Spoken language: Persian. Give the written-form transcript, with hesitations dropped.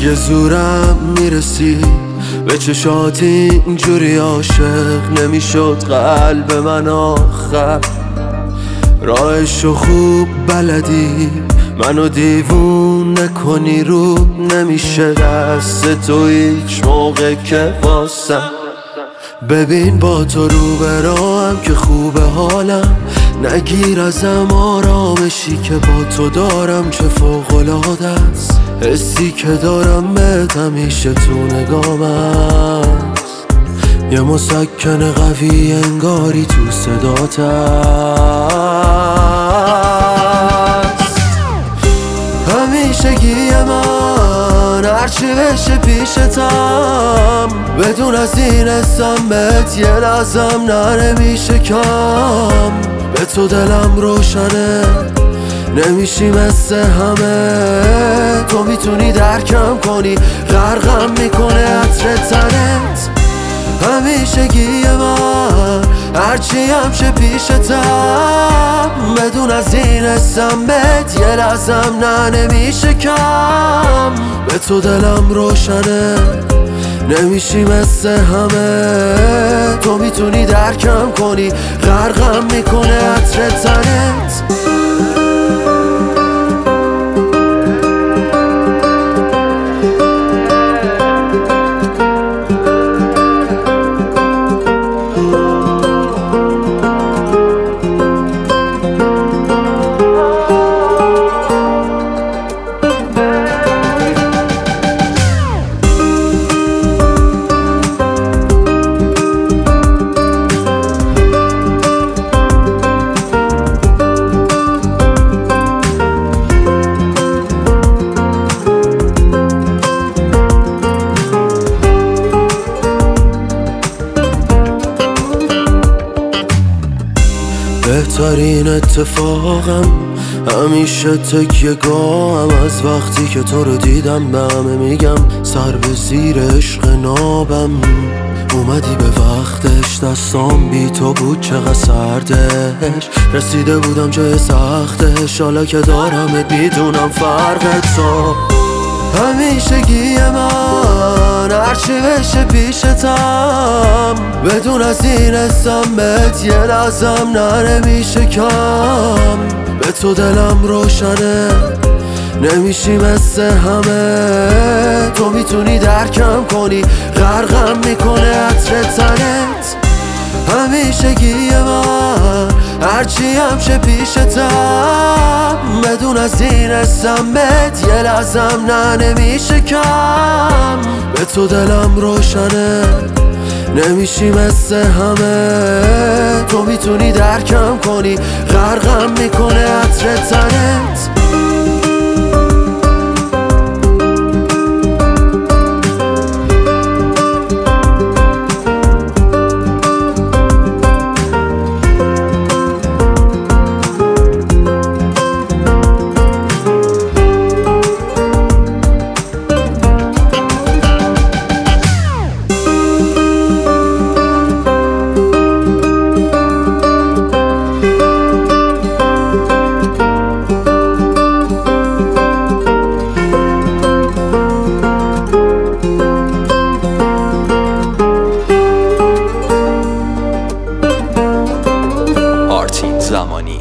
دیگه زورم میرسید به چشات اینجوری عاشق نمیشد قلب من آخر. راهشو خوب بلدی منو دیوون نکنی، رو نمیشه دست تو هیچ موقع که واسم. ببین با تو رو به راهم که خوبه حالم، نگیر ازم آرامشی که با تو دارم چه فوق‌العاده است. حسی که دارم بهت همیشه تو نگام است، یه مسکن قوی انگاری تو صدات است. همیشگی من هرچی بشه پیشتم، بدون از این اسم بهت یه لحظم نمیشه کم. به تو دلم روشنه نمیشی مثل همه، تو میتونی درکم کنی غرقم میکنه عطر تنت. همیشگی من هرچی همشه پیشتم، بدون از این اسم بهت یه لحظم نمیشه کم. به تو دلم روشنه نمیشی مثل همه، تو میتونی درکم کنی غرقم میکنه عطر تنت. بهترین اتفاقم همیشه تکیه گاهم، از وقتی که تو رو دیدم به همه میگم سر به زیر عشق نابم. اومدی به وقتش، دستام بی تو بود چقدر سردش، رسیده بودم جای سختش، حالا که دارمت میدونم فرق تو. همیشگی من هرچی بشه پیشتم، بدون از این اسم بهت یه لحظم نمیشه کم. به تو دلم روشنه نمیشی مثل همه، تو میتونی درکم کنی غرقم میکنه عطر تنت. همیشگی من هرچی همشه پیشتم، بدون از این اسم بهت یه لحظم نمیشه کم. به تو دلم روشنه نمیشی مثل همه، تو میتونی درکم کنی غرقم میکنه عطر تنت. زمانی